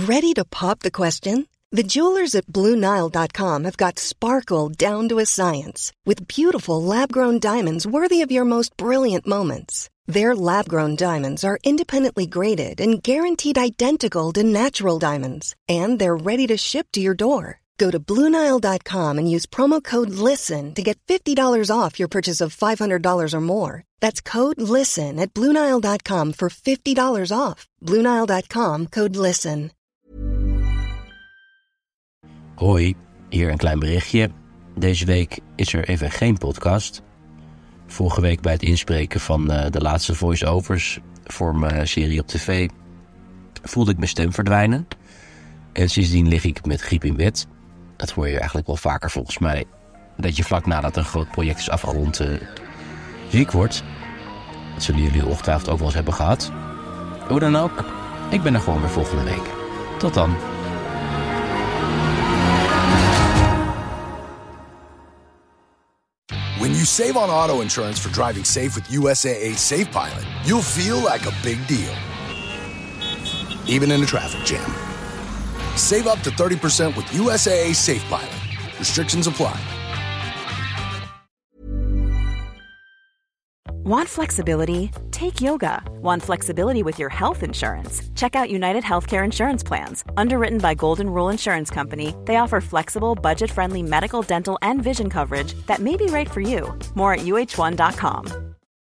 Ready to pop the question? The jewelers at BlueNile.com have got sparkle down to a science with beautiful lab-grown diamonds worthy of your most brilliant moments. Their lab-grown diamonds are independently graded and guaranteed identical to natural diamonds, and they're ready to ship to your door. Go to BlueNile.com and use promo code LISTEN to get $50 off your purchase of $500 or more. That's code LISTEN at BlueNile.com for $50 off. BlueNile.com, code LISTEN. Hoi, hier een klein berichtje. Deze week is er even geen podcast. Vorige week bij het inspreken van de laatste voice-overs voor mijn serie op tv voelde ik mijn stem verdwijnen. En sindsdien lig ik met griep in bed. Dat hoor je eigenlijk wel vaker volgens mij. Dat je vlak nadat een groot project is afgerond ziek wordt. Dat zullen jullie ongetwijfeld ook wel eens hebben gehad. Hoe dan ook, ik ben er gewoon weer volgende week. Tot dan. When you save on auto insurance for driving safe with USAA Safe Pilot, you'll feel like a big deal, even in a traffic jam. Save up to 30% with USAA Safe Pilot. Restrictions apply. Want flexibility? Take yoga. Want flexibility with your health insurance? Check out United Healthcare Insurance Plans. Underwritten by Golden Rule Insurance Company, they offer flexible, budget-friendly medical, dental, and vision coverage that may be right for you. More at UH1.com.